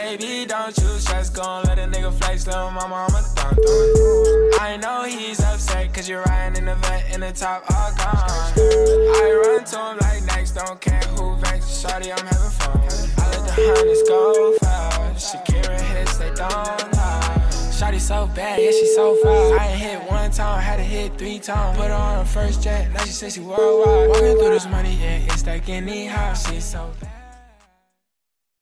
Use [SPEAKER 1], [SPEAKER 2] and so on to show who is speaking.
[SPEAKER 1] Baby, don't you stress, gon' let a nigga flex, little mama, I'ma thumb through it. I know he's upset, cause you're riding in the vet in the top, all gone. I run to him like next, don't care who vex, shawty, I'm having fun. I let the hunters go fast, Shakira hits, they don't lie. Shawty so bad, yeah, she so fine. I ain't hit one time, had to hit 3 times. Put her on her first jet, now she says she worldwide. Walking through this money, yeah, it's like any high. She's so bad.